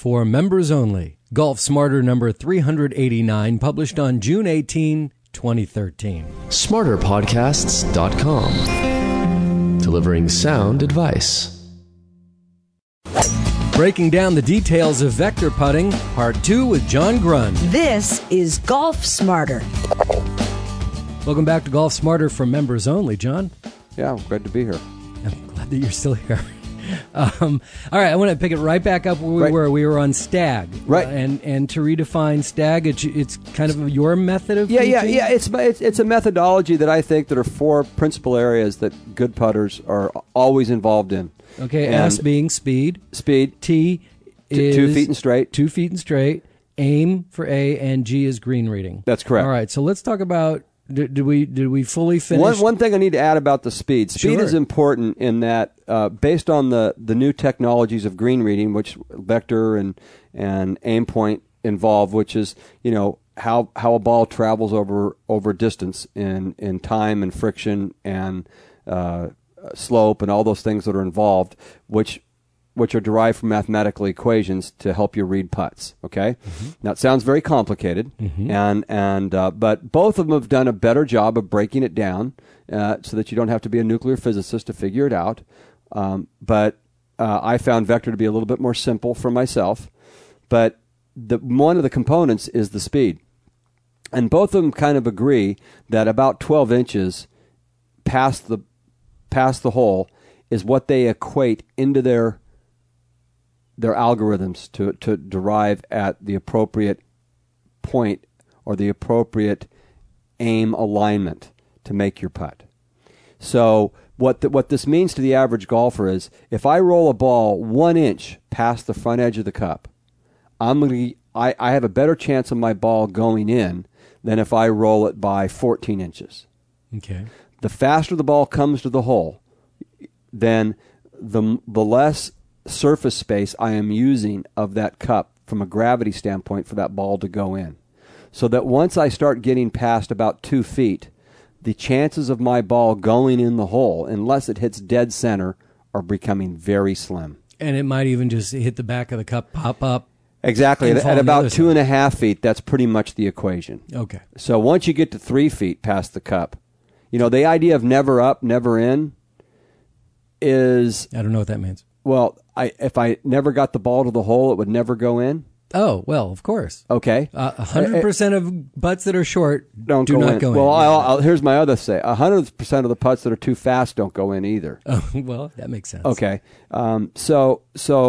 for members only. Golf Smarter number 389, published on June 18, 2013. SmarterPodcasts.com. Delivering sound advice. Breaking down the details of vector putting, Part 2 with John Grund. This is Golf Smarter. Welcome back to Golf Smarter for members only, John. Yeah, I'm glad to be here. I'm glad that you're still here. All right, I want to pick it right back up where we were. We were on stag. Right. And to redefine stag, it's kind of your method of teaching? Yeah. It's a methodology that I think that are four principal areas that good putters are always involved in. Okay, S being speed. Speed. T is 2 feet and straight. 2 feet and straight. Aim for A, and G is green reading. That's correct. All right, so let's talk about, did we fully finish? One thing I need to add about the speed. Speed Sure. is important in that based on the new technologies of green reading, which vector and aim point involve, which is, how a ball travels over distance in time and friction and slope and all those things that are involved, which are derived from mathematical equations to help you read putts. Okay, Now it sounds very complicated, but both of them have done a better job of breaking it down so that you don't have to be a nuclear physicist to figure it out. But I found vector to be a little bit more simple for myself. But one of the components is the speed, and both of them kind of agree that about 12 inches past the hole is what they equate into their algorithms to derive at the appropriate point or the appropriate aim alignment to make your putt. So what this means to the average golfer is, if I roll a ball 1 inch past the front edge of the cup, I have a better chance of my ball going in than if I roll it by 14 inches. Okay. The faster the ball comes to the hole, then the less surface space I am using of that cup from a gravity standpoint for that ball to go in. So that once I start getting past about 2 feet, the chances of my ball going in the hole, unless it hits dead center, are becoming very slim. And it might even just hit the back of the cup, pop up. Exactly. And fall At on the about other 2.5 feet, that's pretty much the equation. Okay. So once you get to 3 feet past the cup, the idea of never up, never in is... I don't know what that means. Well, if I never got the ball to the hole, it would never go in. Oh, well, of course. Okay. 100% of putts that are short do not go in. Well, here's my other say. 100% of the putts that are too fast don't go in either. Oh, well, that makes sense. Okay. So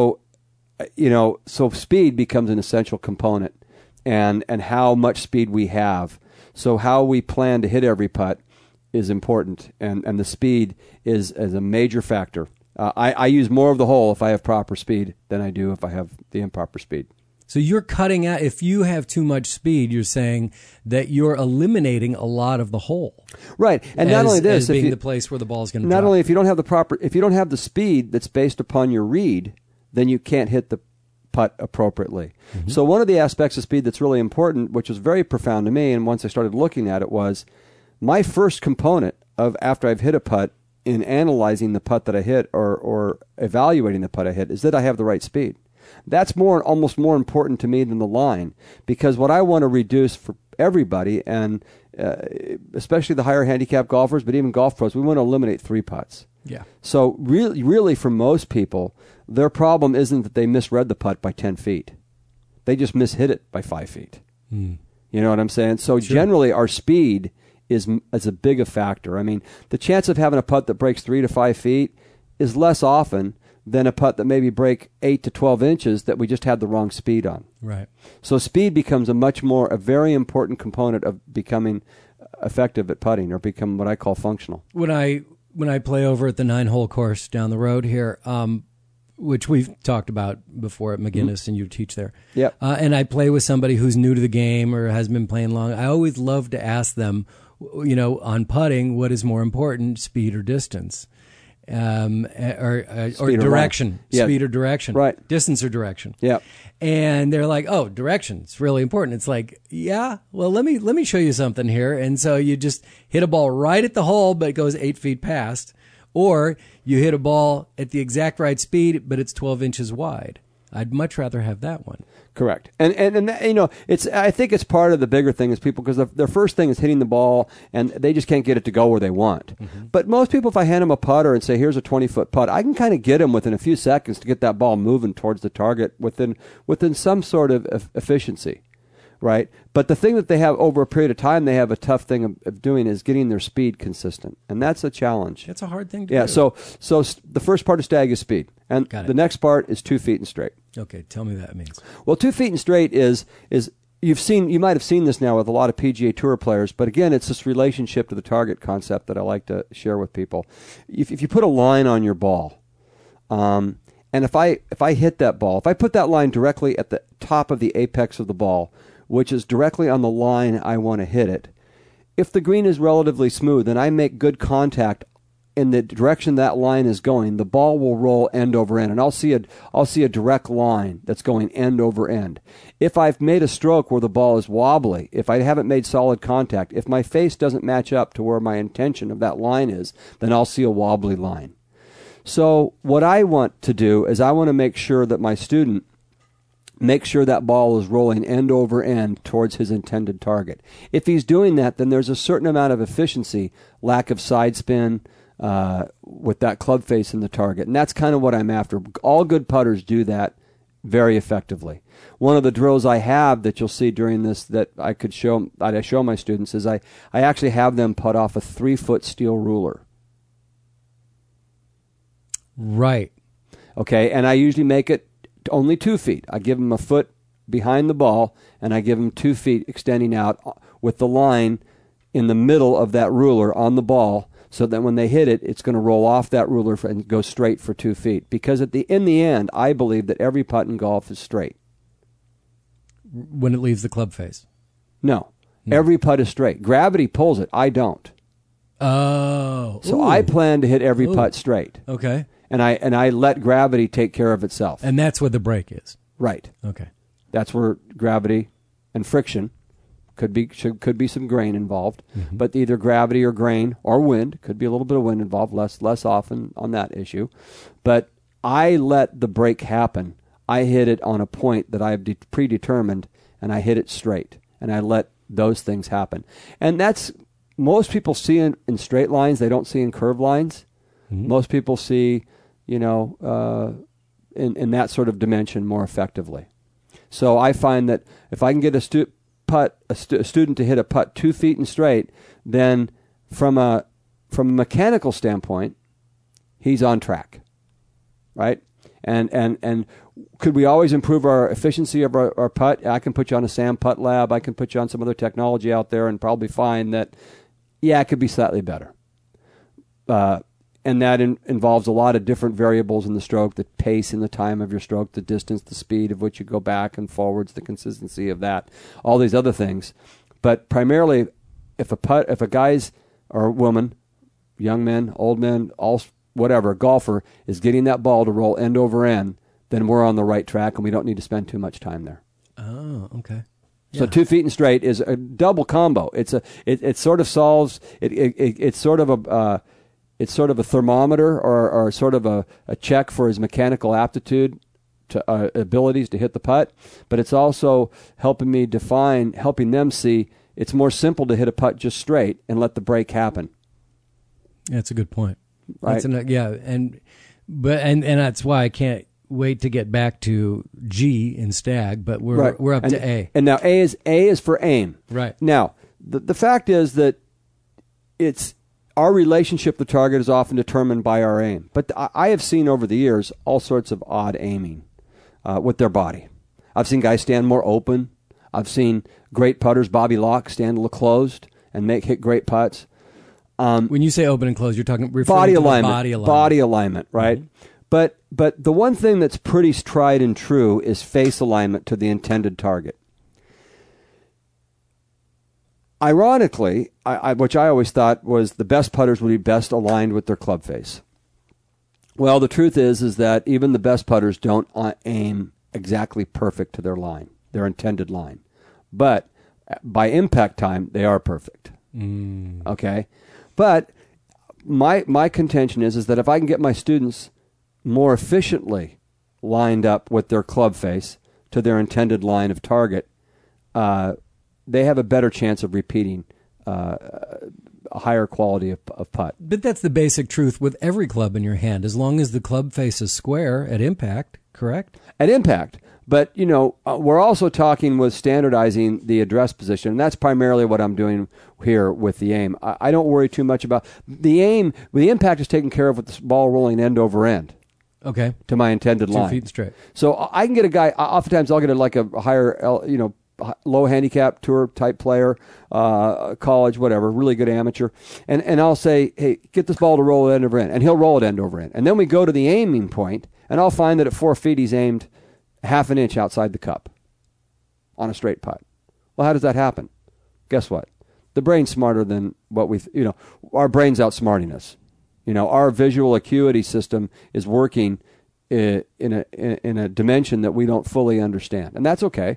speed becomes an essential component, and how much speed we have. So how we plan to hit every putt is important, and the speed is a major factor. I use more of the hole if I have proper speed than I do if I have the improper speed. So you're cutting out, if you have too much speed, you're saying that you're eliminating a lot of the hole. Right. And not only this, as being the place where the ball is going to not drop. only if you don't have the speed that's based upon your read, then you can't hit the putt appropriately. So one of the aspects of speed that's really important, which was very profound to me, and once I started looking at it, was my first component of after I've hit a putt in analyzing the putt that I hit or evaluating the putt I hit is that I have the right speed. That's almost more important to me than the line, because what I want to reduce for everybody, and especially the higher handicap golfers, but even golf pros, we want to eliminate 3 putts. Yeah. So really for most people, their problem isn't that they misread the putt by 10 feet. They just mishit it by 5 feet. You know what I'm saying? So generally our speed is a big a factor. I mean, the chance of having a putt that breaks 3 to 5 feet is less often than a putt that maybe break 8 to 12 inches that we just had the wrong speed on. Right. So speed becomes a very important component of becoming effective at putting, or become what I call functional. When I play over at the 9-hole course down the road here, which we've talked about before at McGinnis, and you teach there. Yep. And I play with somebody who's new to the game or has been playing long. I always love to ask them, on putting, what is more important, speed or distance? Or direction, speed or direction, right? Distance or direction. Yeah. And they're like, "Oh, direction. It's really important." It's like, yeah. Well, let me show you something here. And so you just hit a ball right at the hole, but it goes 8 feet past, or you hit a ball at the exact right speed, but it's 12 inches wide. I'd much rather have that one. Correct. And that, you know, I think it's part of the bigger thing is people, because their first thing is hitting the ball and they just can't get it to go where they want. Mm-hmm. But most people, if I hand them a putter and say, here's a 20-foot putt, I can kind of get them within a few seconds to get that ball moving towards the target within some sort of efficiency. Right. But the thing that they have over a period of time, they have a tough thing of doing is getting their speed consistent. And that's a challenge. That's a hard thing to do. So the first part of stag is speed. And the next part is 2 feet and straight. Okay. Tell me what that means. Well, 2 feet and straight is you might have seen this now with a lot of PGA Tour players, but again, it's this relationship to the target concept that I like to share with people. If you put a line on your ball, and if I hit that ball, if I put that line directly at the top of the apex of the ball, which is directly on the line I want to hit it, if the green is relatively smooth and I make good contact in the direction that line is going, the ball will roll end over end, and I'll see a direct line that's going end over end. If I've made a stroke where the ball is wobbly, if I haven't made solid contact, if my face doesn't match up to where my intention of that line is, then I'll see a wobbly line. So what I want to do is I want to make sure that my student make sure that ball is rolling end over end towards his intended target. If he's doing that, then there's a certain amount of efficiency, lack of side spin with that club face in the target. And that's kind of what I'm after. All good putters do that very effectively. One of the drills I have that you'll see during this that I show my students is I actually have them putt off a 3-foot steel ruler. Right. Okay, and I usually make it only 2 feet. I give them a foot behind the ball, and I give them 2 feet extending out with the line in the middle of that ruler on the ball, so that when they hit it, it's going to roll off that ruler and go straight for 2 feet. Because in the end, I believe that every putt in golf is straight. When it leaves the club face? No. Every putt is straight. Gravity pulls it. I don't. Oh. So I plan to hit every putt straight. Okay. And I let gravity take care of itself. And that's what the break is. Right. Okay. That's where gravity and friction could be some grain involved, but either gravity or grain or wind, could be a little bit of wind involved, less often on that issue. But I let the break happen. I hit it on a point that I have predetermined, and I hit it straight, and I let those things happen. And that's most people see in straight lines. They don't see in curved lines. Mm-hmm. Most people see, in that sort of dimension more effectively. So I find that if I can get a student to hit a putt 2 feet and straight, then from a mechanical standpoint, he's on track, right? And could we always improve our efficiency of our putt? I can put you on a Sam Putt Lab. I can put you on some other technology out there and probably find that, it could be slightly better. And that involves a lot of different variables in the stroke, the pace and the time of your stroke, the distance, the speed of which you go back and forwards, the consistency of that, all these other things. But primarily, if a guy's or woman, young men, old men, whatever, golfer is getting that ball to roll end over end, then we're on the right track and we don't need to spend too much time there. Oh, okay. So 2 feet and straight is a double combo. It sort of solves it's sort of a it's sort of a thermometer or sort of a check for his mechanical aptitude to abilities to hit the putt, but it's also helping them see it's more simple to hit a putt just straight and let the break happen. That's a good point. Right? And that's why I can't wait to get back to G in stag, but we're up to A. And now A is for aim. Right. Now, the fact is that it's our relationship to target is often determined by our aim. But I have seen over the years all sorts of odd aiming with their body. I've seen guys stand more open. I've seen great putters, Bobby Locke, stand a little closed and hit great putts. When you say open and closed, you're talking body alignment. Body alignment, right? Mm-hmm. But the one thing that's pretty tried and true is face alignment to the intended target. Ironically, which I always thought was the best putters would be best aligned with their club face. Well, the truth is that even the best putters don't aim exactly perfect to their intended line. But by impact time, they are perfect. Okay? But my contention is that if I can get my students more efficiently lined up with their club face to their intended line of target, they have a better chance of repeating a higher quality of putt. But that's the basic truth with every club in your hand. As long as the club face is square at impact, correct? At impact. But, we're also talking with standardizing the address position, and that's primarily what I'm doing here with the aim. I don't worry too much about the aim. The impact is taken care of with the ball rolling end over end. Okay. To my intended 2 line. 2 feet straight. So I can get a guy, oftentimes I'll get a higher, low handicap tour type player, college, whatever, really good amateur. And I'll say, hey, get this ball to roll it end over end. And he'll roll it end over end. And then we go to the aiming point, and I'll find that at 4 feet he's aimed half an inch outside the cup on a straight putt. Well, how does that happen? Guess what? The brain's smarter than what our brain's outsmarting us. Our visual acuity system is working in a dimension that we don't fully understand. And that's okay.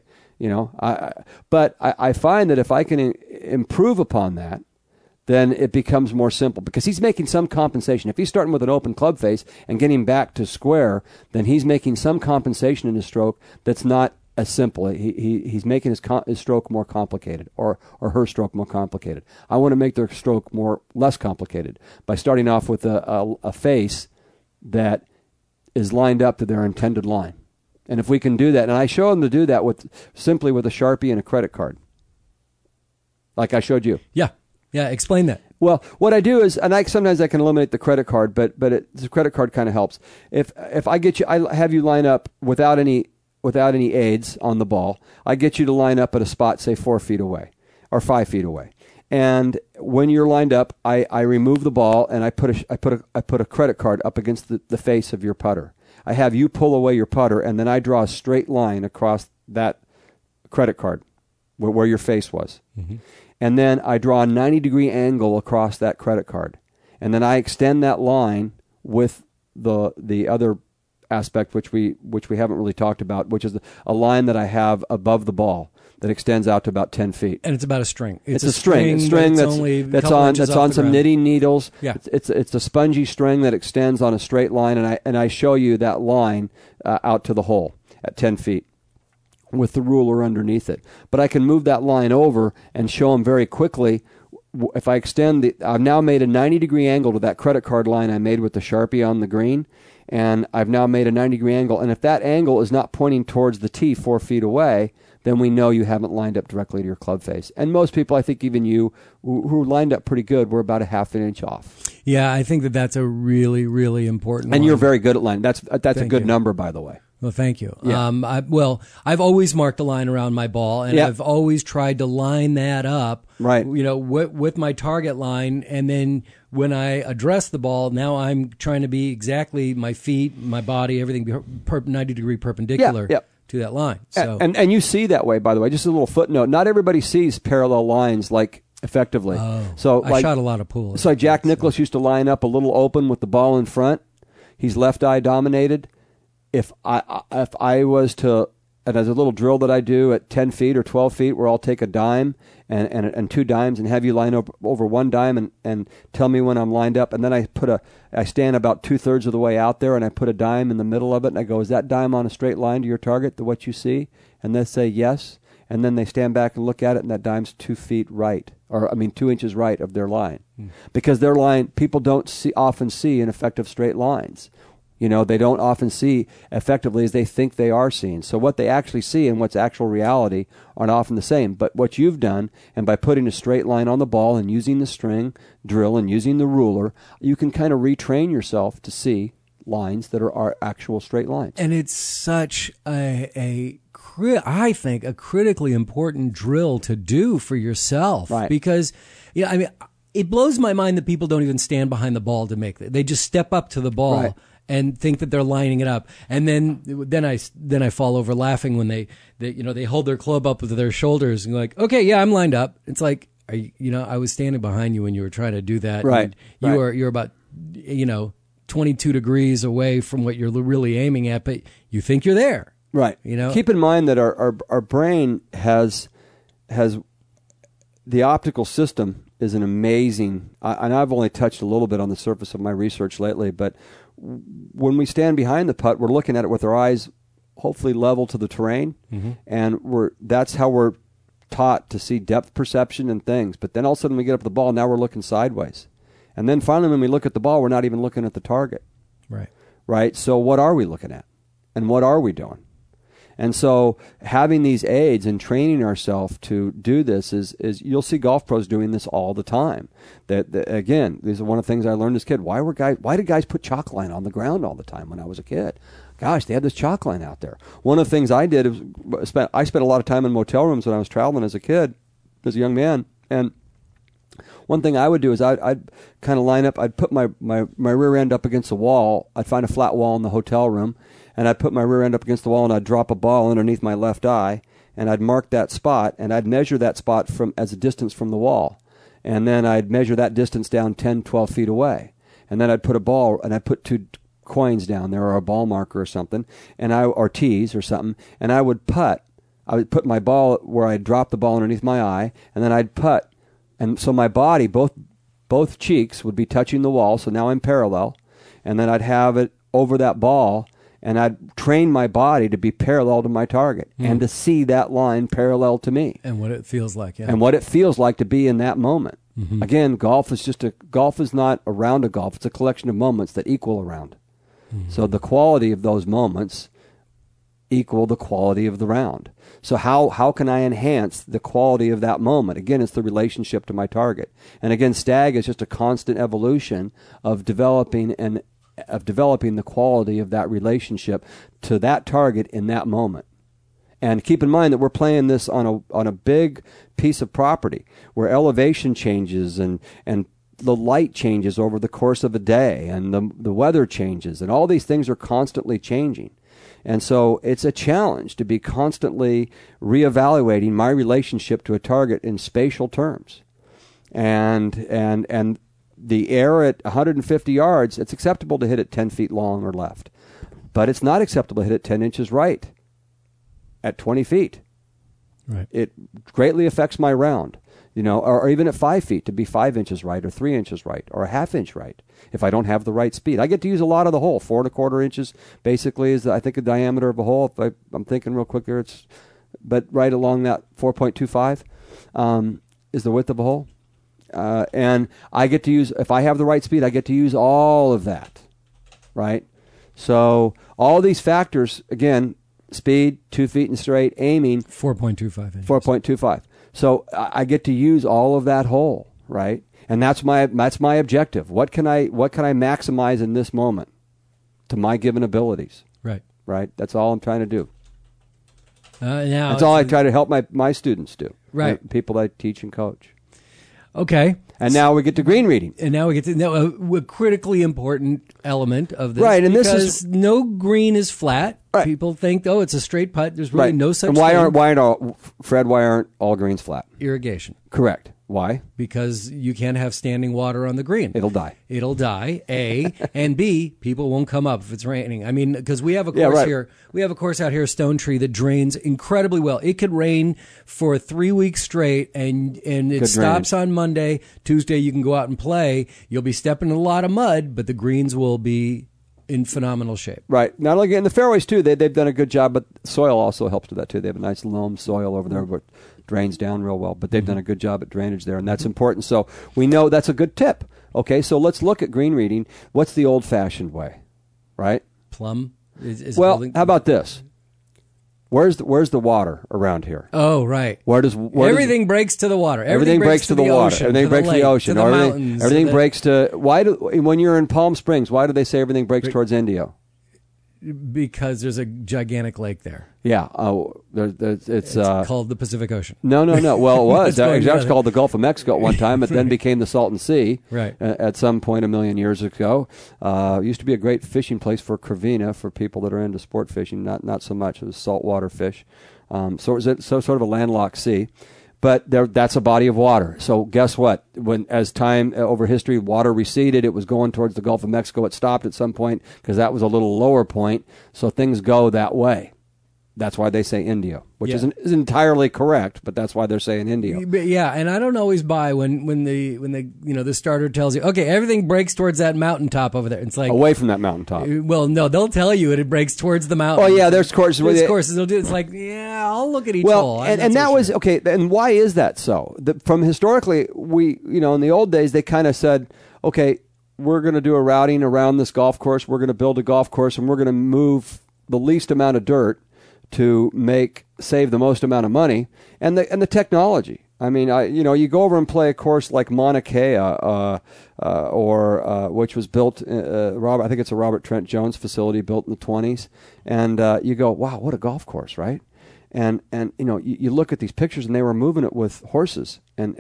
But I find that if I can improve upon that, then it becomes more simple because he's making some compensation. If he's starting with an open club face and getting back to square, then he's making some compensation in his stroke that's not as simple. He's making his stroke more complicated or her stroke more complicated. I want to make their stroke less complicated by starting off with a face that is lined up to their intended line. And if we can do that, and I show them to do that simply with a Sharpie and a credit card, like I showed you. Yeah, explain that. Well, what I do is, and sometimes I can eliminate the credit card, but the credit card kind of helps. If I get you, I have you line up without any aids on the ball. I get you to line up at a spot, say 4 feet away or 5 feet away. And when you're lined up, I remove the ball and I put a credit card up against the face of your putter. I have you pull away your putter, and then I draw a straight line across that credit card where your face was. Mm-hmm. And then I draw a 90-degree angle across that credit card. And then I extend that line with the other aspect, which we haven't really talked about, which is a line that I have above the ball that extends out to about 10 feet. And it's about a string. It's a string that's on some knitting needles. Yeah. It's a spongy string that extends on a straight line, and I show you that line out to the hole at 10 feet. With the ruler underneath it. But I can move that line over and show them very quickly. If I extend I've now made a 90-degree angle to that credit card line I made with the Sharpie on the green, and I've now made a 90-degree angle. And if that angle is not pointing towards the tee 4 feet away, then we know you haven't lined up directly to your club face. And most people, I think even you, who lined up pretty good, were about a half an inch off. Yeah, I think that's a really, really important And one. You're very good at line. That's a good number, by the way. Well, thank you. Yeah. I've always marked a line around my ball, and Yeah. I've always tried to line that up, right? With my target line, and then when I address the ball, now I'm trying to be exactly my feet, my body, everything 90-degree perpendicular to that line. So, and you see that way, by the way. Just a little footnote: not everybody sees parallel lines effectively. So I shot a lot of pool. So Jack Nicklaus used to line up a little open with the ball in front. He's left eye dominated. If I was to, and there's a little drill that I do at 10 feet or 12 feet where I'll take a dime and 2 dimes and have you line up over 1 dime and tell me when I'm lined up, and then I stand about 2/3 of the way out there and I put a dime in the middle of it and I go, is that dime on a straight line to your target, to what you see? And they say yes, and then they stand back and look at it and that dime's 2 feet right, 2 inches right of their line. Because their line, people don't often see in effective straight lines. They don't often see effectively as they think they are seeing. So what they actually see and what's actual reality aren't often the same. But what you've done, and by putting a straight line on the ball and using the string drill and using the ruler, you can kind of retrain yourself to see lines that are actual straight lines. And it's such I think, a critically important drill to do for yourself. Right. Because, it blows my mind that people don't even stand behind the ball to make it. They just step up to the ball. Right. And think that they're lining it up, and then I fall over laughing when they hold their club up with their shoulders and go like, okay, yeah, I'm lined up. It's like, I was standing behind you when you were trying to do that. Right. And you're about 22 degrees away from what you're really aiming at, but you think you're there. Right. Keep in mind that our brain has the optical system is an amazing, and I've only touched a little bit on the surface of my research lately, but when we stand behind the putt, we're looking at it with our eyes hopefully level to the terrain, and that's how we're taught to see depth perception and things. But then all of a sudden we get up the ball, now we're looking sideways. And then finally when we look at the ball, we're not even looking at the target. Right? So what are we looking at? And what are we doing? And so having these aids and training ourselves to do this is you'll see golf pros doing this all the time. That again, these are one of the things I learned as a kid. Why did guys put chalk line on the ground all the time when I was a kid? Gosh, they had this chalk line out there. One of the things I did is I spent a lot of time in motel rooms when I was traveling as a kid, as a young man. And one thing I would do is I'd kind of line up. I'd put my rear end up against the wall. I'd find a flat wall in the hotel room, and I'd put my rear end up against the wall, and I'd drop a ball underneath my left eye, and I'd mark that spot, and I'd measure that spot as a distance from the wall. And then I'd measure that distance down 10, 12 feet away. And then I'd put a ball, and I'd put 2 coins down there, or a ball marker or something, or tees or something, and I would putt. I would put my ball where I'd drop the ball underneath my eye, and then I'd putt. And so my body, both cheeks would be touching the wall, so now I'm parallel. And then I'd have it over that ball, and I'd train my body to be parallel to my target and to see that line parallel to me. And what it feels like, yeah. And what it feels like to be in that moment. Again, golf is not a round of golf. It's a collection of moments that equal a round. So the quality of those moments equal the quality of the round. So how can I enhance the quality of that moment? Again, it's the relationship to my target. And again, Stag is just a constant evolution of developing the quality of that relationship to that target in that moment. And keep in mind that we're playing this on a big piece of property where elevation changes and the light changes over the course of a day, and the weather changes, and all these things are constantly changing. And so it's a challenge to be constantly reevaluating my relationship to a target in spatial terms. And the air at 150 yards, it's acceptable to hit it 10 feet long or left. But it's not acceptable to hit it 10 inches right at 20 feet. Right. It greatly affects my round. Or even at 5 feet to be 5 inches right, or 3 inches right, or a half inch right, if I don't have the right speed. I get to use a lot of the hole. 4 1/4 inches basically is, I think, the diameter of a hole. If I'm thinking real quick here, but right along that 4.25 is the width of a hole. And I get to use, if I have the right speed, I get to use all of that, right? So all these factors, again, speed, 2 feet and straight, aiming. 4.25 inches. 4.25. So I get to use all of that hole, right? And that's my objective. What can I maximize in this moment to my given abilities? Right. Right. That's all I'm trying to do. Now that's all I try to help my students do. Right. People I teach and coach. Okay. And now we get to green reading. And now we get to a critically important element of this. Right, and because this is no green is flat. Right. People think, it's a straight putt. There's really no such and thing. Why aren't all greens flat? Irrigation. Correct. Why? Because you can't have standing water on the green. It'll die. A. And B, people won't come up if it's raining. I mean, because we have a course here. We have a course out here, Stone Tree, that drains incredibly well. It could rain for 3 weeks straight, and it stops on Monday. Tuesday, you can go out and play. You'll be stepping in a lot of mud, but the greens will be in phenomenal shape. Right. Not only in the fairways, too, they've done a good job, but soil also helps with that, too. They have a nice loam soil over there, but drains down real well. But they've done a good job at drainage there, and that's important. So we know that's a good tip. Okay, so let's look at green reading. What's the old-fashioned way, right? Plumb? How about this? Where's the water around here? Oh, right. Everything breaks to the water. Everything breaks to the water. Ocean, everything breaks to the ocean. To the mountains. Everything breaks to. When you're in Palm Springs, why do they say everything breaks towards Indio? Because there's a gigantic lake there. Yeah. It's called the Pacific Ocean. No. Well, it was. It was actually called the Gulf of Mexico at one time. It then became the Salton Sea. Right. At some point 1 million years ago. It used to be a great fishing place for corvina for people that are into sport fishing. Not so much. It was saltwater fish. So it was sort of a landlocked sea. But that's a body of water. So guess what? As time over history, water receded. It was going towards the Gulf of Mexico. It stopped at some point because that was a little lower point. So things go that way. That's why they say Indio, which Yeah. isn't entirely correct, but that's why they're saying Indio. But yeah, and I don't always buy when the starter tells you, okay, everything breaks towards that mountaintop over there. It's like, Away from that mountaintop. well, no, they'll tell you it breaks towards the mountain. Oh yeah, there's courses. There's courses they'll do. It's like, yeah, I'll look at each hole. I'm not and so that sure. was okay. And why is that so? From historically, in the old days, they kind of said, okay, we're going to do a routing around this golf course. We're going to build a golf course, and we're going to move the least amount of dirt to save the most amount of money, and the technology. I mean, you go over and play a course like Mauna Kea, which was built. I think it's a Robert Trent Jones facility built in the 1920s, and you go, wow, what a golf course, right? And you look at these pictures, and they were moving it with horses, and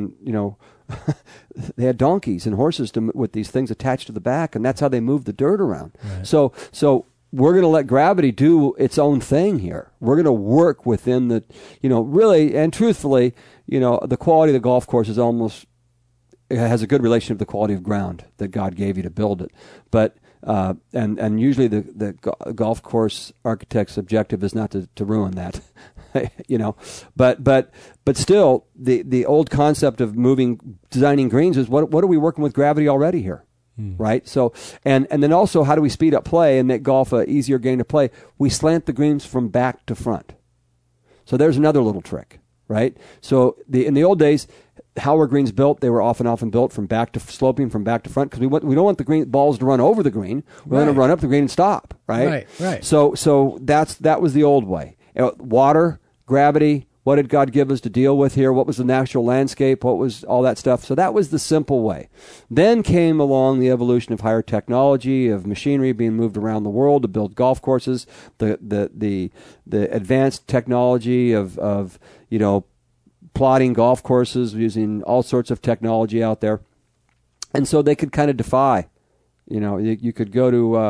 they had donkeys and horses with these things attached to the back, and that's how they moved the dirt around. Right. So we're going to let gravity do its own thing here. We're going to work within the, really and truthfully, the quality of the golf course is it has a good relation to the quality of ground that God gave you to build it. But and usually the golf course architect's objective is not to ruin that, But still, the old concept of designing greens is what are we working with gravity already here? Right. So, and then also, how do we speed up play and make golf a easier game to play? We slant the greens from back to front. So there's another little trick, right? So in the old days, how were greens built? They were often built sloping from back to front, because we don't want the green balls to run over the green. We want to run up the green and stop, right? Right. So that was the old way. Water, gravity. What did God give us to deal with here? What was the natural landscape? What was all that stuff? So that was the simple way. Then came along the evolution of higher technology, of machinery being moved around the world to build golf courses, the advanced technology of plotting golf courses using all sorts of technology out there. And so they could kind of defy. You could go to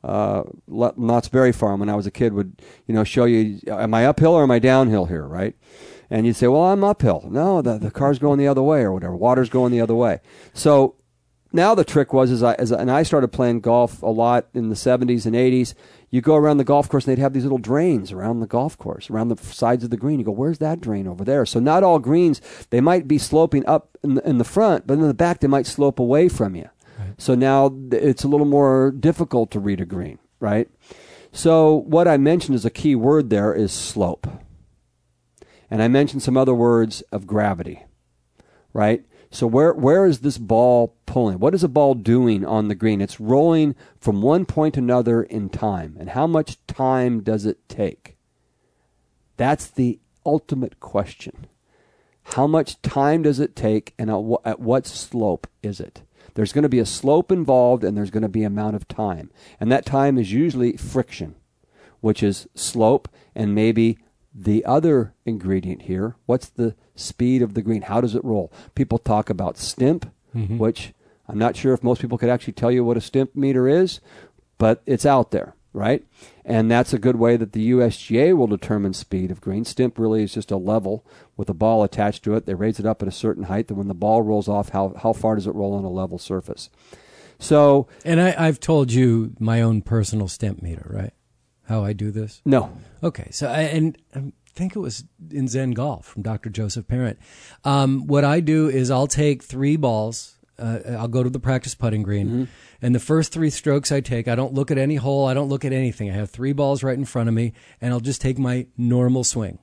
Knott's Berry Farm when I was a kid, would show you, am I uphill or am I downhill here, right? And you'd say, well, I'm uphill. No, the car's going the other way, or whatever. Water's going the other way. So now the trick was, and I started playing golf a lot in the 70s and 80s. You go around the golf course, and they'd have these little drains around the golf course, around the sides of the green. You go, where's that drain over there? So not all greens, they might be sloping up in the front, but in the back they might slope away from you. Right. So now it's a little more difficult to read a green, right? So what I mentioned as a key word there is slope. And I mentioned some other words of gravity, right? So where is this ball pulling? What is a ball doing on the green? It's rolling from one point to another in time. And how much time does it take? That's the ultimate question. How much time does it take, and at what slope is it? There's going to be a slope involved, and there's going to be amount of time. And that time is usually friction, which is slope, and maybe the other ingredient here, what's the speed of the green? How does it roll? People talk about stimp, which I'm not sure if most people could actually tell you what a stimp meter is, but it's out there, right? And that's a good way that the USGA will determine speed of green. Stimp really is just a level with a ball attached to it. They raise it up at a certain height, and when the ball rolls off, how far does it roll on a level surface? So, and I've told you my own personal stimp meter, right? How I do this? No. Okay. So, I think it was in Zen Golf from Dr. Joseph Parent. What I do is I'll take 3 balls. I'll go to the practice putting green. And the first 3 strokes I take, I don't look at any hole. I don't look at anything. I have 3 balls right in front of me, and I'll just take my normal swing.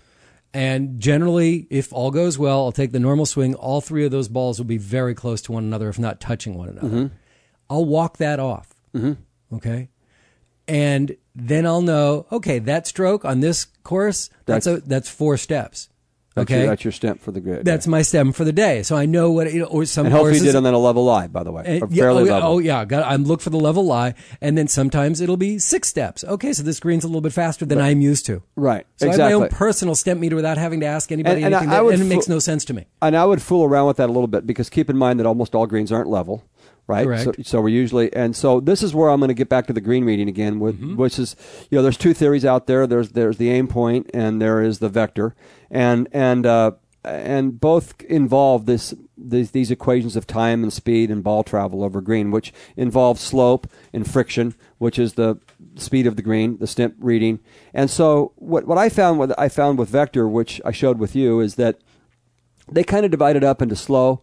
And generally, if all goes well, I'll take the normal swing. All 3 of those balls will be very close to one another, if not touching one another. I'll walk that off. Okay? And then I'll know, okay, that stroke on this course, that's 4 steps. Okay, that's your stimp for the grid. That's my stem for the day. So I know what or some. And hopefully you did on a level lie, by the way, or fairly level. Oh yeah, I'm look for the level lie, and then sometimes it'll be 6 steps. Okay, so this green's a little bit faster than I'm used to. Right, so exactly. I have my own personal stemp meter without having to ask anybody anything, and it makes no sense to me. And I would fool around with that a little bit, because keep in mind that almost all greens aren't level. Right. Correct. So we're usually, and so this is where I'm going to get back to the green reading again, which is, there's 2 theories out there. There's the aim point, and there is the vector, and both involve this these equations of time and speed and ball travel over green, which involve slope and friction, which is the speed of the green, the stimp reading. And so what I found with Vector, which I showed with you, is that they kind of divide it up into slow,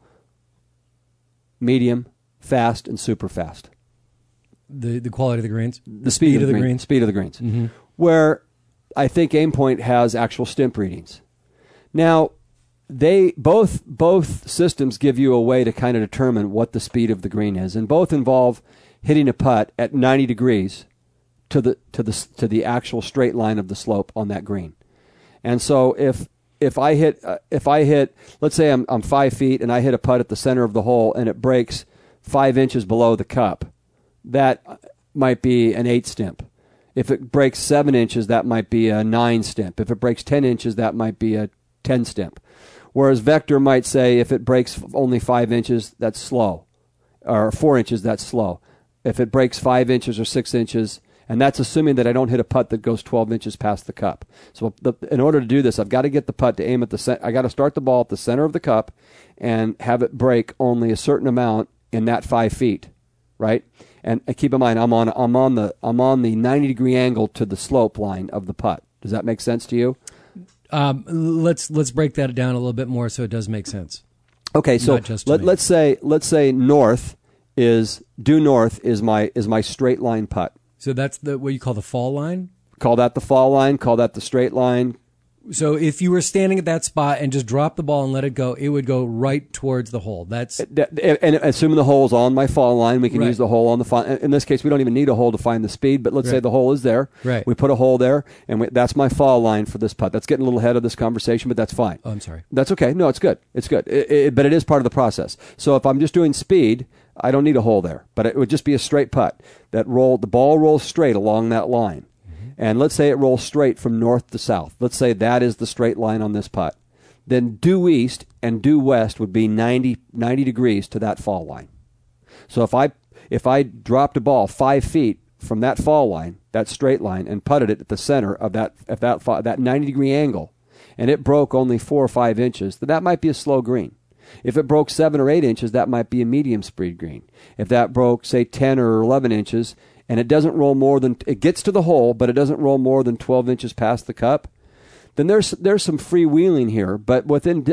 medium, fast, and super fast. The quality of the greens? The speed of the greens. Speed of the greens. Mm-hmm. Where I think Aimpoint has actual stimp readings. Now, they both systems give you a way to kind of determine what the speed of the green is, and both involve hitting a putt at 90 degrees to the actual straight line of the slope on that green. And so if I hit, let's say I'm 5 feet and I hit a putt at the center of the hole and it breaks 5 inches below the cup, that might be an 8 stimp. If it breaks 7 inches, that might be a 9 stimp. If it breaks 10 inches, that might be a 10 stimp. Whereas Vector might say if it breaks only 5 inches, that's slow. Or 4 inches, that's slow. If it breaks 5 inches or 6 inches, and that's assuming that I don't hit a putt that goes 12 inches past the cup. So in order to do this, I've got to get the putt to aim at the center. I got to start the ball at the center of the cup and have it break only a certain amount in that 5 feet, right? And keep in mind, I'm on the 90-degree angle to the slope line of the putt. Does that make sense to you? Let's break that down a little bit more so it does make sense. Okay, so let's say north is my straight line putt. So that's what you call the fall line? Call that the fall line, call that the straight line. So if you were standing at that spot and just drop the ball and let it go, it would go right towards the hole. And assuming the hole's on my fall line, we can use the hole on the fall. In this case, we don't even need a hole to find the speed, but let's say the hole is there. Right. We put a hole there, and that's my fall line for this putt. That's getting a little ahead of this conversation, but that's fine. Oh, I'm sorry. That's okay. No, it's good. It's good. But it is part of the process. So if I'm just doing speed, I don't need a hole there, but it would just be a straight putt. The ball rolls straight along that line. And let's say it rolls straight from north to south. Let's say that is the straight line on this putt. Then due east and due west would be 90 degrees to that fall line. So if I dropped a ball 5 feet from that fall line, that straight line, and putted it at the center of that 90-degree angle, and it broke only 4 or 5 inches, then that might be a slow green. If it broke 7 or 8 inches, that might be a medium speed green. If that broke, say, 10 or 11 inches, and it doesn't roll more than, it gets to the hole, but it doesn't roll more than 12 inches past the cup, then there's some freewheeling here, but within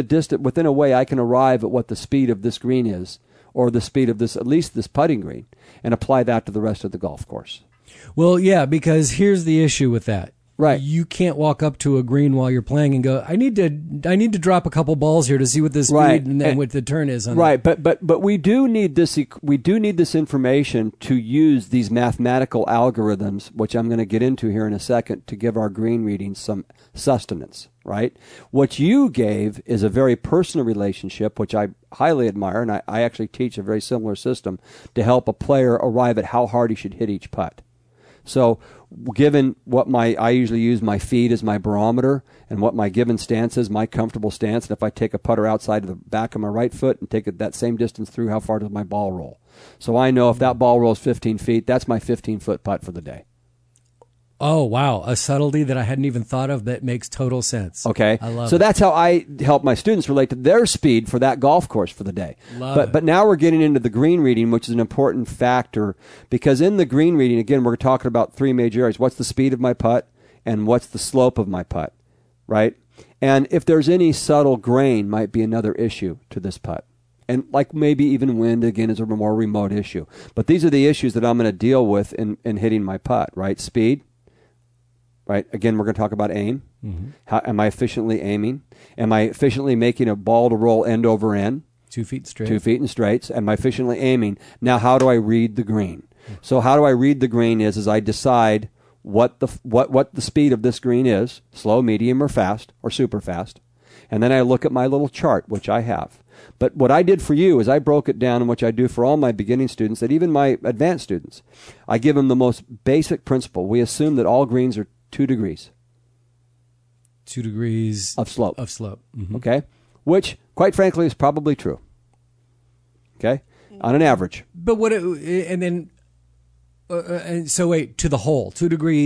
a way I can arrive at what the speed of this green is, or the speed of at least this putting green, and apply that to the rest of the golf course. Well, yeah, because here's the issue with that. Right. You can't walk up to a green while you're playing and go, I need to drop a couple balls here to see what the speed and what the turn is on right, but we do need this information to use these mathematical algorithms, which I'm going to get into here in a second, to give our green readings some sustenance, right? What you gave is a very personal relationship, which I highly admire, and I actually teach a very similar system to help a player arrive at how hard he should hit each putt. So given what I usually use my feet as my barometer, and what my given stance is, my comfortable stance, and if I take a putter outside of the back of my right foot and take it that same distance through, how far does my ball roll? So I know if that ball rolls 15 feet, that's my 15-foot putt for the day. Oh, wow. A subtlety that I hadn't even thought of that makes total sense. Okay. I love so it. That's how I help my students relate to their speed for that golf course for the day. But now we're getting into the green reading, which is an important factor, because in the green reading, again, we're talking about 3 major areas. What's the speed of my putt, and what's the slope of my putt, right? And if there's any subtle grain, might be another issue to this putt. And like maybe even wind, again, is a more remote issue. But these are the issues that I'm going to deal with in hitting my putt, right? Speed. Right. Again, we're going to talk about aim. Mm-hmm. How am I efficiently aiming? Am I efficiently making a ball to roll end over end? 2 feet straight. 2 feet in straights. Am I efficiently aiming? Now, how do I read the green? Mm-hmm. So how do I read the green is I decide what the speed of this green is, slow, medium, or fast, or super fast. And then I look at my little chart, which I have. But what I did for you is I broke it down, and which I do for all my beginning students, and even my advanced students. I give them the most basic principle. We assume that all greens are 2 degrees. 2 degrees of slope. Mm-hmm. Okay? Which, quite frankly, is probably true. Okay? On an average. But and so wait, to the hole, 2 degrees.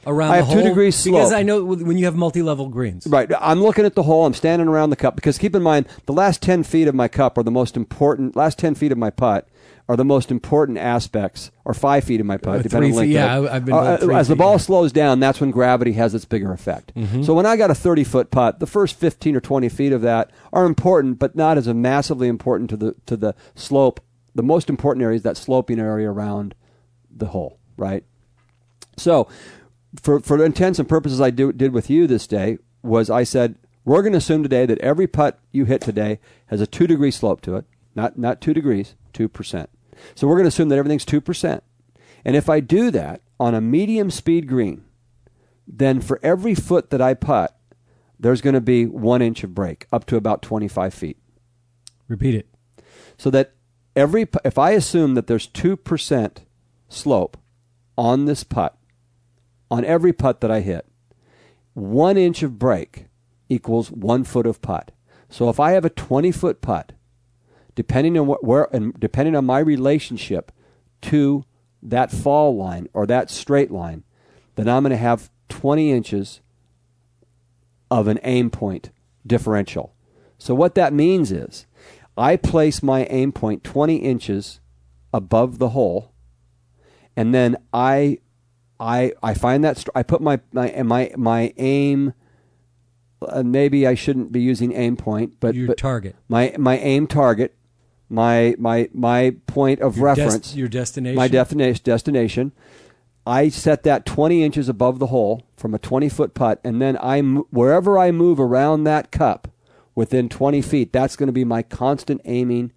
around I the have hole? 2 degrees slope. Because I know when you have multi-level greens. Right. I'm looking at the hole. I'm standing around the cup because keep in mind the last 10 feet of my cup are the most important. Last 10 feet of my putt are the most important aspects, or 5 feet of my putt, depending on the length. Yeah, I've been told 3 as the feet, ball yeah. slows down, that's when gravity has its bigger effect. So when I got a 30-foot putt, the first 15 or 20 feet of that are important, but not as massively important to the slope. The most important area is that sloping area around the hole, right? So for intents and purposes I did with you this day was I said, we're going to assume today that every putt you hit today has a 2-degree slope to it. Not 2 degrees, 2%. So we're going to assume that everything's 2%. And if I do that on a medium speed green, then for every foot that I putt, there's going to be 1 inch of break up to about 25 feet. Repeat it. So that if I assume that there's 2% slope on this putt, on every putt that I hit, 1 inch of break equals 1 foot of putt. So if I have a 20-foot putt, depending on my relationship to that fall line or that straight line, then I'm going to have 20 inches of an aim point differential. So what that means is I place my aim point 20 inches above the hole, and then I find that I put my aim. Maybe I shouldn't be using aim point, but Target. My aim target. My point of reference, your destination, my destination. I set that 20 inches above the hole from a 20-foot putt, and then wherever I move around that cup within 20 feet, that's going to be my constant aiming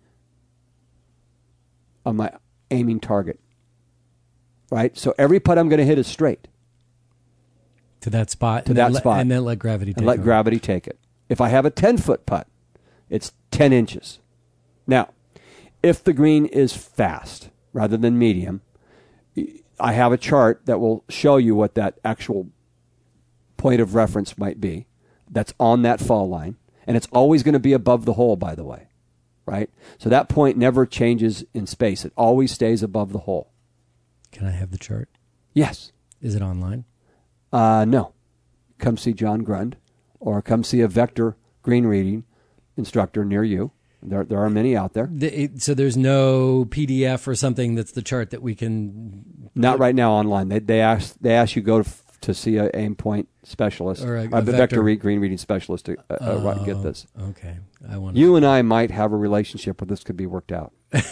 on my aiming target. Right? So every putt I'm going to hit is straight. To that spot. To that spot. And then let gravity take it. And let gravity take it. If I have a 10-foot putt, it's 10 inches. Now, if the green is fast rather than medium, I have a chart that will show you what that actual point of reference might be that's on that fall line. And it's always going to be above the hole, by the way. Right? So that point never changes in space. It always stays above the hole. Can I have the chart? Yes. Is it online? No. Come see John Grund or come see a Vector green reading instructor near you. There are many out there. So there's no PDF or something that's the chart that we can... Not right now online. They ask you go to see an aim point specialist or a Vector green reading specialist to get this. Okay. You and I might have a relationship where this could be worked out.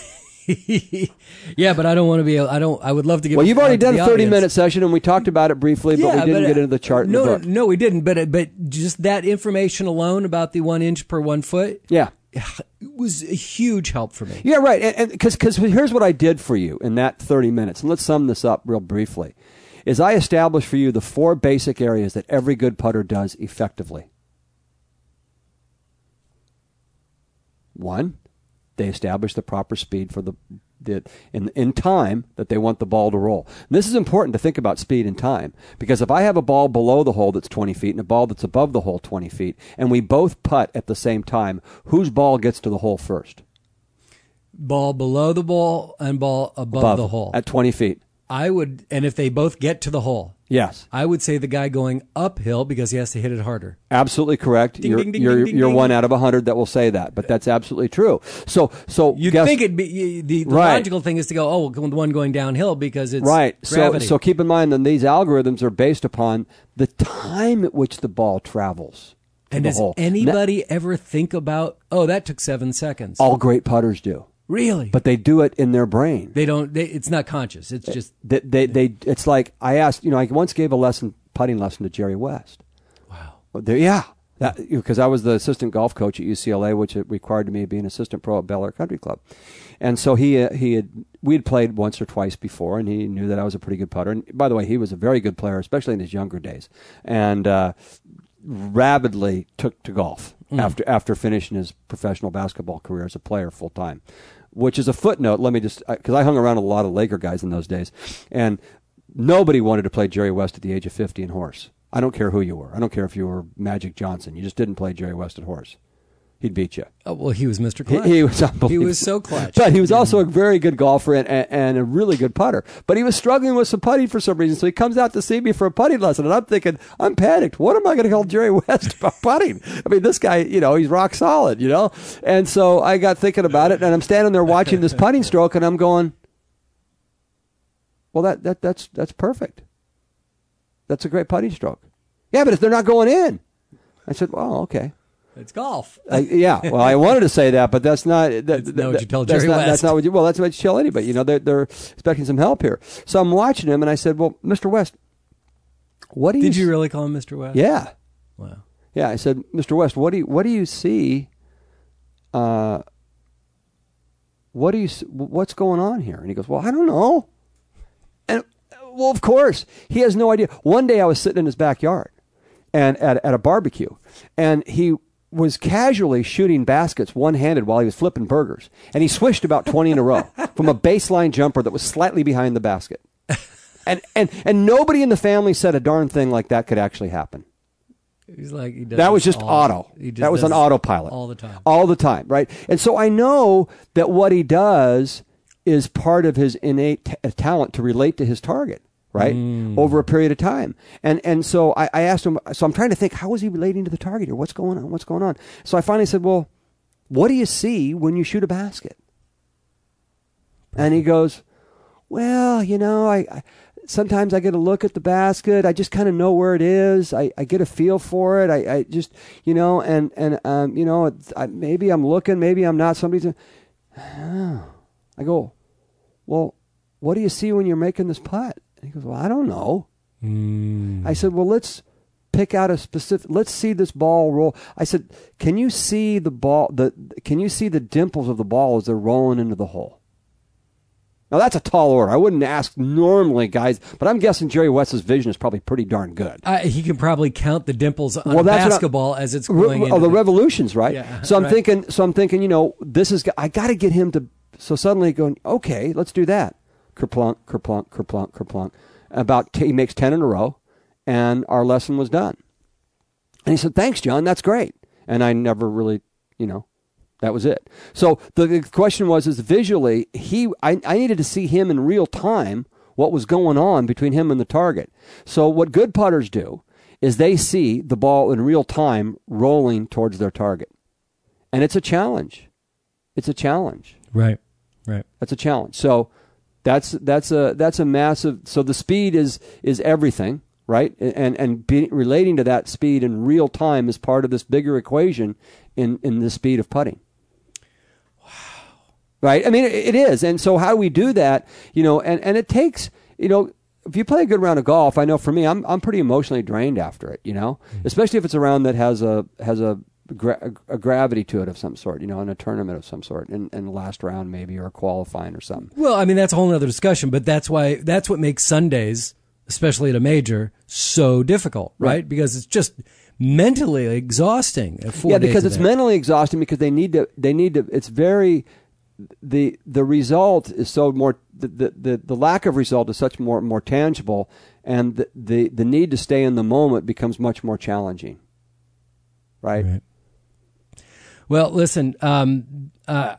Yeah, but I don't want to be. I would love to give. Well, you've already done a 30-minute session, and we taled about it briefly, but we didn't get into the chart. No, we didn't. But just that information alone about the 1 inch per 1 foot. Yeah. It was a huge help for me. Yeah, right. And because here's what I did for you in that 30 minutes, and let's sum this up real briefly, is I established for you the 4 basic areas that every good putter does effectively. 1, they establish the proper speed for in time that they want the ball to roll. And this is important to think about speed and time, because if I have a ball below the hole that's 20 feet and a ball that's above the hole 20 feet, and we both putt at the same time, whose ball gets to the hole first? Ball below the ball and ball above the hole. At 20 feet. I would, and if they both get to the hole, yes, I would say the guy going uphill because he has to hit it harder. Absolutely correct. Ding, ding, ding, you're ding, ding, 1 out of 100 that will say that, but that's absolutely true. So you'd think it'd be the logical thing is to go, oh, the one going downhill because it's right. Gravity. So keep in mind that these algorithms are based upon the time at which the ball travels. And does anybody ever think about, that took 7 seconds? All great putters do. Really? But they do it in their brain. They don't. It's not conscious. It's just It's like I asked. I once gave a putting lesson to Jerry West. Wow. Because I was the assistant golf coach at UCLA, which it required me to be an assistant pro at Bel Air Country Club, and so we'd played once or twice before, and he knew that I was a pretty good putter. And by the way, he was a very good player, especially in his younger days, and rabidly took to golf after finishing his professional basketball career as a player full time. Which is a footnote. Let me just, because I hung around a lot of Laker guys in those days, and nobody wanted to play Jerry West at the age of 50 in horse. I don't care who you were. I don't care if you were Magic Johnson. You just didn't play Jerry West at horse. he'd beat you. Oh, well, he was Mr. Clutch. He was unbelievable. He was so clutch. But he was also a very good golfer and a really good putter. But he was struggling with some putting for some reason. So he comes out to see me for a putting lesson. And I'm thinking, I'm panicked. What am I going to tell Jerry West about putting? I mean, this guy, he's rock solid, And so I got thinking about it. And I'm standing there watching this putting stroke. And I'm going, well, that's perfect. That's a great putting stroke. Yeah, but if they're not going in. I said, well, okay. It's golf. Yeah, well, I wanted to say that, but that's not. That's not what you tell Jerry West. That's not what you. Well, that's what you tell anybody. They're expecting some help here. So I'm watching him, and I said, "Well, Mr. West, what do you?" Did you really call him Mr. West? Yeah. Wow. Yeah, I said, "Mr. West, what do you see? What's going on here?" And he goes, "Well, I don't know." And well, of course, he has no idea. One day, I was sitting in his backyard, and at a barbecue, and he was casually shooting baskets one-handed while he was flipping burgers. And he swished about 20 in a row from a baseline jumper that was slightly behind the basket. And nobody in the family said a darn thing like that could actually happen. He's like, he does that was just auto. That was an autopilot. All the time. All the time, right? And so I know that what he does is part of his innate talent to relate to his target. Right? Over a period of time. And so I asked him, so I'm trying to think, how is he relating to the target here? What's going on? So I finally said, well, what do you see when you shoot a basket? And he goes, well, I sometimes I get a look at the basket. I just kind of know where it is. I get a feel for it. I just, maybe I'm looking, maybe I'm not. I go, well, what do you see when you're making this putt? He goes, well, I don't know. I said, well, let's pick out a specific. Let's see this ball roll. I said, can you see the ball? Can you see the dimples of the ball as they're rolling into the hole? Now that's a tall order. I wouldn't ask normally, guys, but I'm guessing Jerry West's vision is probably pretty darn good. He can probably count the dimples on a basketball as it's going. The revolutions, right? Yeah, so I'm thinking. This is. I got to get him to. So suddenly going, okay, let's do that. Kerplunk, kerplunk, kerplunk, kerplunk. He makes 10 in a row, and our lesson was done. And he said, thanks, John, that's great. And I never really, that was it. So the question is visually, I needed to see him in real time, what was going on between him and the target. So what good putters do is they see the ball in real time rolling towards their target. And it's a challenge. Right. That's a challenge. So that's a massive. So the speed is everything, right? And relating to that speed in real time is part of this bigger equation in the speed of putting. Wow. Right. I mean, it is. And so how do we do that? And it takes. If you play a good round of golf, I know for me, I'm pretty emotionally drained after it. Especially if it's a round that has a gravity to it of some sort, in a tournament of some sort, in the last round maybe, or qualifying or something. Well, I mean, that's a whole other discussion, but that's what makes Sundays, especially at a major, so difficult, right? Because it's just mentally exhausting. Because it's mentally exhausting because they need to, it's very, the result is so more, the lack of result is such more tangible, and the need to stay in the moment becomes much more challenging. Right. Well, listen, I'm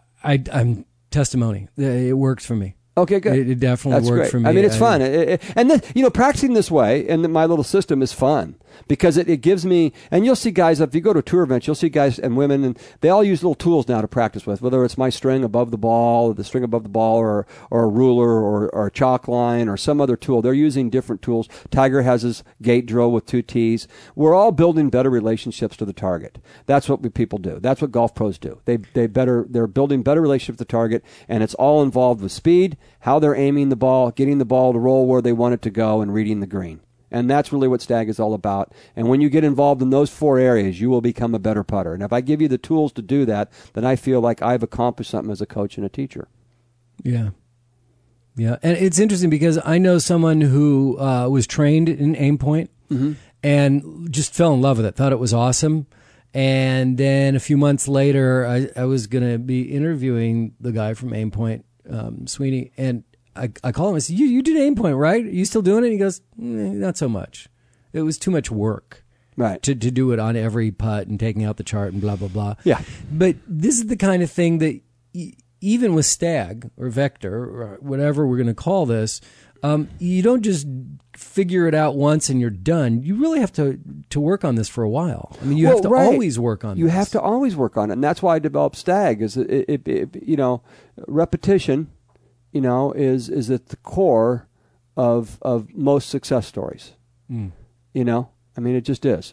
testimony. It works for me. Okay, good. It definitely That's works great. for me. I mean, it's fun. And practicing this way and my little system is fun because it gives me, and you'll see guys, if you go to a tour event, you'll see guys and women, and they all use little tools now to practice with, whether it's my string above the ball, or the string above the ball, or a ruler, or a chalk line, or some other tool. They're using different tools. Tiger has his gate drill with 2 tees. We're all building better relationships to the target. That's what people do. That's what golf pros do. They're building better relationships with the target, and it's all involved with speed, how they're aiming the ball, getting the ball to roll where they want it to go, and reading the green. And that's really what Stag is all about. And when you get involved in those 4 areas, you will become a better putter. And if I give you the tools to do that, then I feel like I've accomplished something as a coach and a teacher. Yeah. Yeah. And it's interesting because I know someone who was trained in aim point and just fell in love with it, thought it was awesome. And then a few months later, I was going to be interviewing the guy from Aim Point, Sweeney, and I call him and I said, you did Aim Point, right? Are you still doing it? And he goes, not so much. It was too much work. right. to do it on every putt and taking out the chart and blah, blah, blah. Yeah. But this is the kind of thing that even with Stag or Vector or whatever we're going to call this, you don't just figure it out once and you're done. You really have to work on this for a while. I mean, you have to always work on this. You have to always work on it. And that's why I developed Stag, is repetition, is at the core of most success stories. I mean, it just is.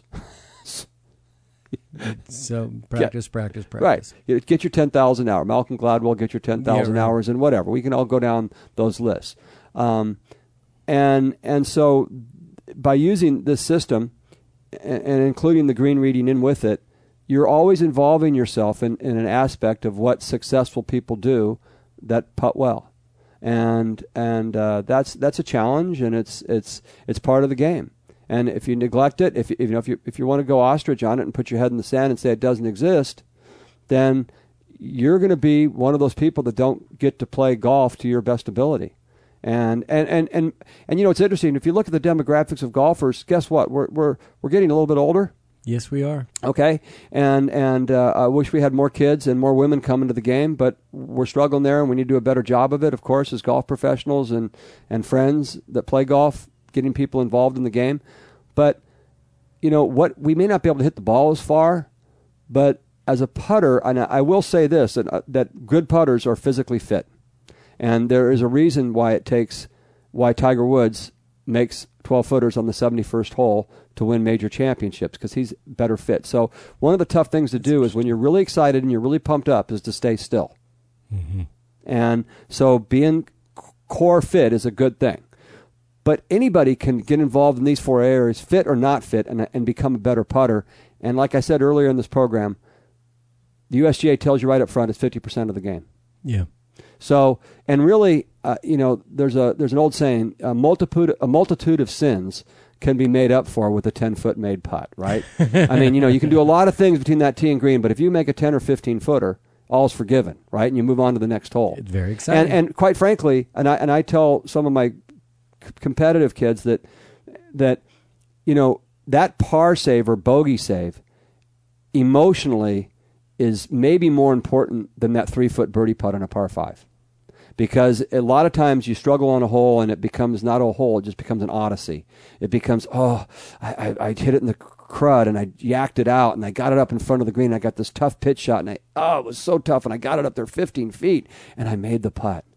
So practice. Right. Get your 10,000 hours. Malcolm Gladwell, get your 10,000 hours and whatever. We can all go down those lists. And so by using this system and including the green reading in with it, you're always involving yourself in an aspect of what successful people do that putt well. And that's a challenge, and it's part of the game. And if you neglect it, if you want to go ostrich on it and put your head in the sand and say it doesn't exist, then you're going to be one of those people that don't get to play golf to your best ability. And it's interesting. If you look at the demographics of golfers, guess what? We're getting a little bit older. Yes, we are. Okay, and I wish we had more kids and more women come into the game, but we're struggling there, and we need to do a better job of it. Of course, as golf professionals and friends that play golf, getting people involved in the game. But what, we may not be able to hit the ball as far, but as a putter, and I will say this, that good putters are physically fit. And there is a reason why Tiger Woods makes 12-footers on the 71st hole to win major championships, because he's better fit. So one of the tough things to do is when you're really excited and you're really pumped up is to stay still. Mm-hmm. And so being core fit is a good thing. But anybody can get involved in these four areas, fit or not fit, and become a better putter. And like I said earlier in this program, the USGA tells you right up front it's 50% of the game. Yeah. So, and really, there's an old saying: a multitude of sins can be made up for with a 10-foot made putt. Right? I mean, you can do a lot of things between that tee and green, but if you make a 10 or 15-footer, all's forgiven. Right? And you move on to the next hole. It's very exciting. And quite frankly, and I tell some of my competitive kids that that par save or bogey save emotionally is maybe more important than that 3-foot birdie putt on a par 5, because a lot of times you struggle on a hole and it becomes not a hole, it just becomes an odyssey. It becomes, I hit it in the crud and I yacked it out and I got it up in front of the green and I got this tough pitch shot and it was so tough and I got it up there 15 feet and I made the putt.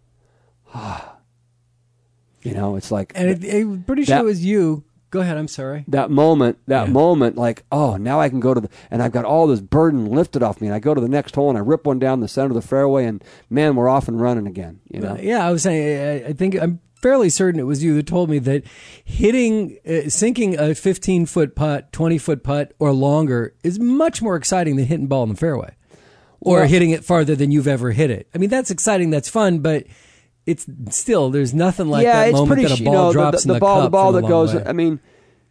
It's like... And I'm pretty sure it was you. Go ahead, I'm sorry. That moment, like, now I can go to and I've got all this burden lifted off me, and I go to the next hole and I rip one down the center of the fairway, and man, we're off and running again, Yeah, I was saying, I think I'm fairly certain it was you that told me that sinking a 15-foot putt, 20-foot putt, or longer is much more exciting than hitting ball in the fairway. Or hitting it farther than you've ever hit it. I mean, that's exciting, that's fun, but... It's still, there's nothing like that moment that a ball drops in the cup. The ball that goes, way. I mean,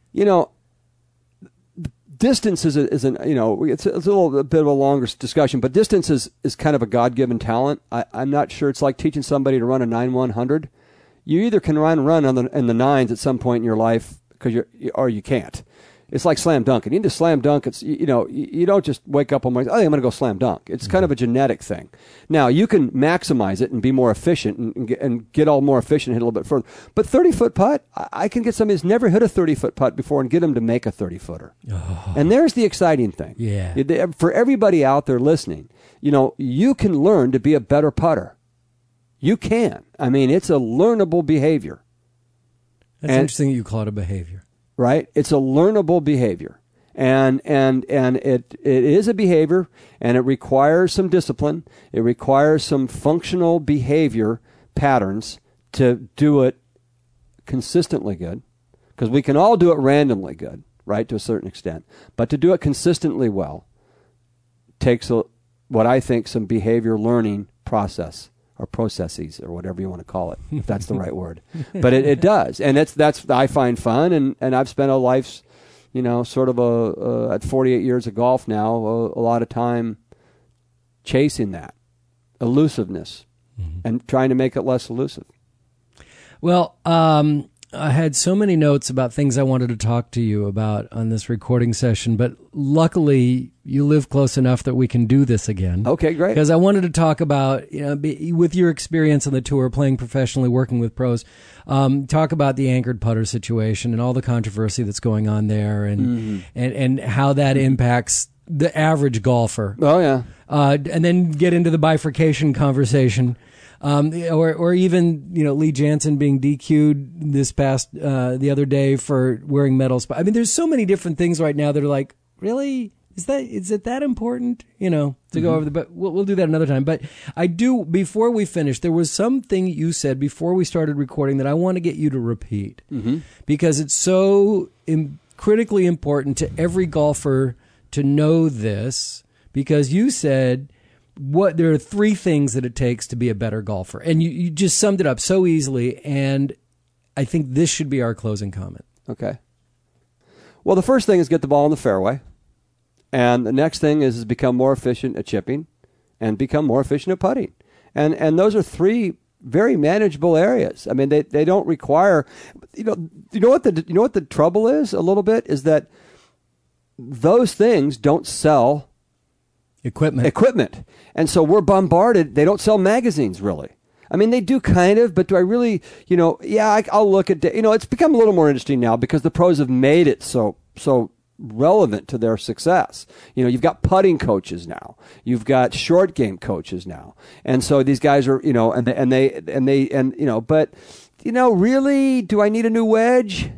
distance is it's a little bit of a longer discussion, but distance is kind of a God-given talent. I'm not sure. It's like teaching somebody to run a 9-100. You either can run in the nines at some point in your life, or you can't. It's like slam dunking. You need to slam dunk. It's you don't just wake up one morning, I'm going to go slam dunk. It's kind of a genetic thing. Now you can maximize it and be more efficient and get all more efficient and hit a little bit further. But 30-foot putt, I can get somebody who's never hit a 30-foot putt before and get them to make a 30-footer. Oh. And there's the exciting thing. Yeah. For everybody out there listening, you can learn to be a better putter. You can. I mean, it's a learnable behavior. That's interesting that you call it a behavior. Right? It's a learnable behavior. And it is a behavior, and it requires some discipline. It requires some functional behavior patterns to do it consistently good, because we can all do it randomly good, right, to a certain extent. But to do it consistently well takes what I think some behavior learning process, or processes, or whatever you want to call it, if that's the right word. But it does. And that's I find fun, and I've spent a life's, sort of at 48 years of golf now, a lot of time chasing that elusiveness and trying to make it less elusive. Well, I had so many notes about things I wanted to talk to you about on this recording session, but luckily you live close enough that we can do this again. Okay, great. Because I wanted to talk about, with your experience on the tour, playing professionally, working with pros, talk about the anchored putter situation and all the controversy that's going on there, and how that impacts the average golfer. Oh yeah. And then get into the bifurcation conversation. Or even, Lee Jansen being DQ'd this past, the other day for wearing medals. I mean, there's so many different things right now that are like, really? Is it that important, to go over but we'll do that another time. But before we finish, there was something you said before we started recording that I want to get you to repeat because it's so critically important to every golfer to know this, because you said, there are 3 things that it takes to be a better golfer. And you just summed it up so easily, and I think this should be our closing comment. Okay. Well, the first thing is get the ball in the fairway. And the next thing is become more efficient at chipping and become more efficient at putting. And those are 3 very manageable areas. I mean, they don't require, you know what the trouble is a little bit is that those things don't sell equipment. And so we're bombarded. They don't sell magazines, really. I mean, they do kind of, but do I really, I'll look at, it's become a little more interesting now because the pros have made it so relevant to their success. You've got putting coaches now. You've got short game coaches now. And so these guys are, but, really, do I need a new wedge?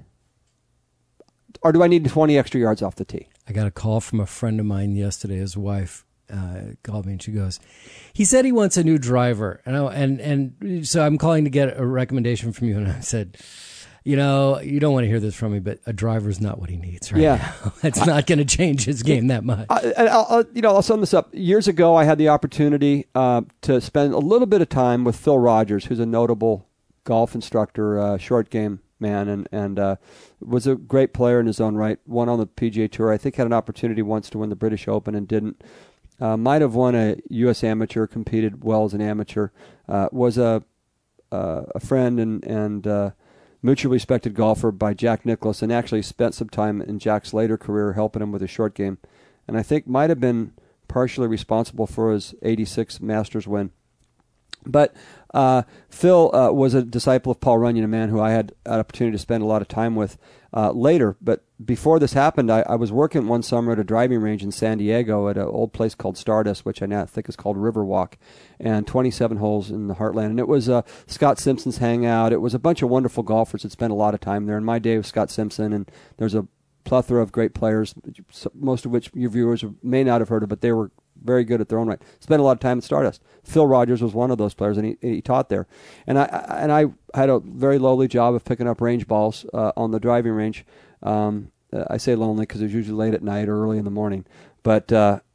Or do I need 20 extra yards off the tee? I got a call from a friend of mine yesterday. His wife called me and she goes, he said he wants a new driver. And so I'm calling to get a recommendation from you. And I said, you don't want to hear this from me, but a driver's not what he needs right now. It's not going to change his game that much. I'll sum this up. Years ago, I had the opportunity to spend a little bit of time with Phil Rogers, who's a notable golf instructor, short game man, and was a great player in his own right. Won on the PGA Tour. I think had an opportunity once to win the British Open and didn't. Might have won a U.S. Amateur, competed well as an amateur. Was a friend and mutually respected golfer by Jack Nicklaus, and actually spent some time in Jack's later career helping him with his short game. And I think might have been partially responsible for his 86 Masters win. But Phil was a disciple of Paul Runyon, a man who I had an opportunity to spend a lot of time with later. But before this happened, I was working one summer at a driving range in San Diego at an old place called Stardust, which I now think is called Riverwalk, and 27 holes in the heartland. And it was Scott Simpson's hangout. It was a bunch of wonderful golfers that spent a lot of time there. In my day, it was Scott Simpson, and there's a plethora of great players, most of which your viewers may not have heard of, but they were very good at their own right. Spent a lot of time at Stardust. Phil Rogers was one of those players, and he taught there. And I had a very lowly job of picking up range balls on the driving range. I say lonely because it was usually late at night or early in the morning. But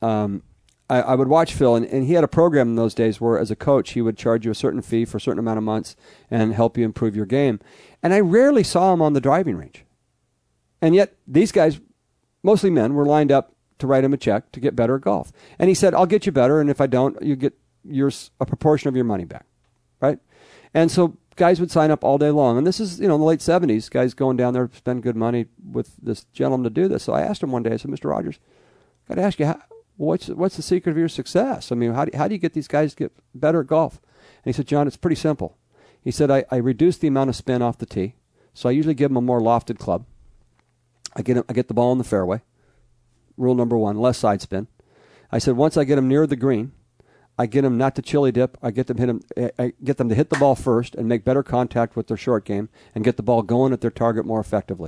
I would watch Phil, and he had a program in those days where, as a coach, he would charge you a certain fee for a certain amount of months and help you improve your game. And I rarely saw him on the driving range. And yet these guys, mostly men, were lined up to write him a check to get better at golf. And he said, I'll get you better, and if I don't, you get a proportion of your money back, right? And so guys would sign up all day long. And this is, in the late 70s, guys going down there to spend good money with this gentleman to do this. So I asked him one day, I said, Mr. Rogers, got to ask you, what's the secret of your success? I mean, how do you get these guys to get better at golf? And he said, John, it's pretty simple. He said, I reduce the amount of spin off the tee. So I usually give them a more lofted club. I get the ball in the fairway. Rule number 1, less side spin. I said once I get them near the green, I get them not to chili dip. I get them to hit the ball first and make better contact with their short game and get the ball going at their target more effectively.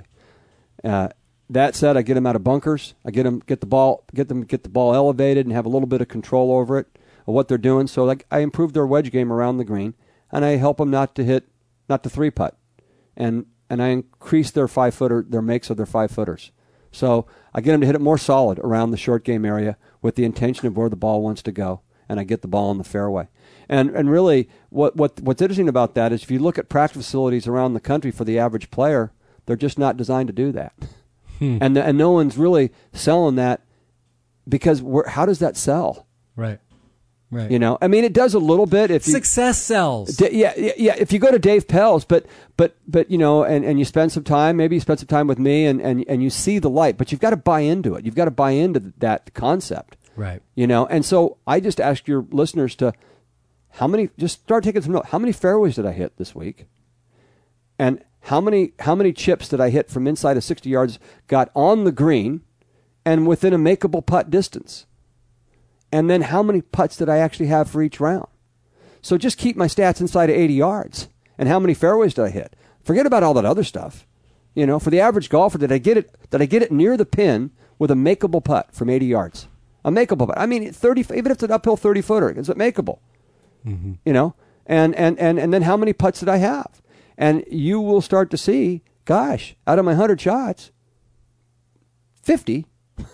That said, I get them out of bunkers. I get them get the ball elevated and have a little bit of control over it, of what they're doing. So I improve their wedge game around the green, and I help them not to 3-putt, and I increase their 5-footer, their makes of their 5-footers. So I get them to hit it more solid around the short game area with the intention of where the ball wants to go, and I get the ball in the fairway. And really, what's interesting about that is if you look at practice facilities around the country for the average player, they're just not designed to do that. And no one's really selling that, because how does that sell? Right. Right. You know, I mean, it does a little bit if you, success sells. yeah. If you go to Dave Pell's, but you know, and you spend some time, maybe you spend some time with me, and you see the light, but you've got to buy into it. You've got to buy into that concept. Right. You know, and so I just ask your listeners to just start taking some notes. How many fairways did I hit this week? And how many chips did I hit from inside of 60 yards, got on the green, and within a makeable putt distance? And then how many putts did I actually have for each round? So just keep my stats inside of 80 yards. And how many fairways did I hit? Forget about all that other stuff. You know, for the average golfer, did I get it near the pin with a makeable putt from 80 yards? A makeable putt. I mean, 30, even if it's an uphill 30-footer, is it makeable? Mm-hmm. You know, and then how many putts did I have? And you will start to see, gosh, out of my 100 shots, 50,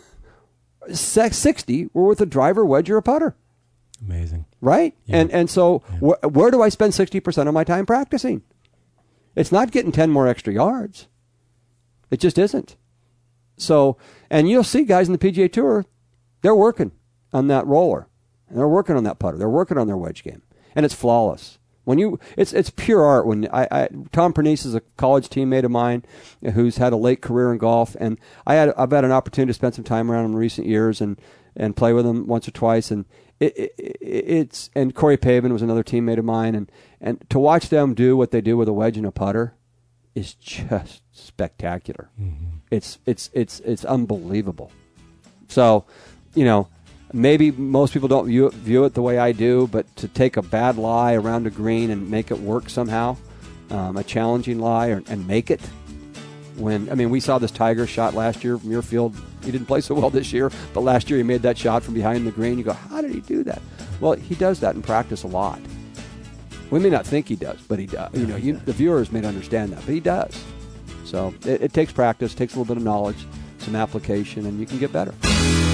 60 were with a driver, wedge, or a putter. Amazing. Right? Yeah. And so where do I spend 60% of my time practicing? It's not getting 10 more extra yards. It just isn't. So, and you'll see guys in the PGA Tour, they're working on that roller. And they're working on that putter. They're working on their wedge game. And it's flawless. It's pure art. When Tom Pernice is a college teammate of mine who's had a late career in golf, and I've had an opportunity to spend some time around him in recent years and play with him once or twice, and and Corey Pavin was another teammate of mine, and to watch them do what they do with a wedge and a putter is just spectacular. Mm-hmm. It's unbelievable. So, you know, maybe most people don't view it the way I do, but to take a bad lie around a green and make it work somehow, a challenging lie, and make it. We saw this Tiger shot last year from Muirfield. He didn't play so well this year, but last year he made that shot from behind the green. You go, how did he do that? Well, he does that in practice a lot. We may not think he does, but he does. You know, the viewers may not understand that, but he does. So it takes practice, takes a little bit of knowledge, some application, and you can get better.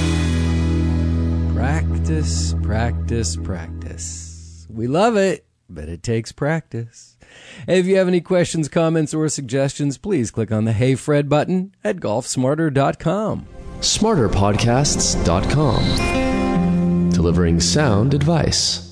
Practice, practice, practice. We love it, but it takes practice. If you have any questions, comments, or suggestions, please click on the Hey Fred button at golfsmarter.com. SmarterPodcasts.com. Delivering sound advice.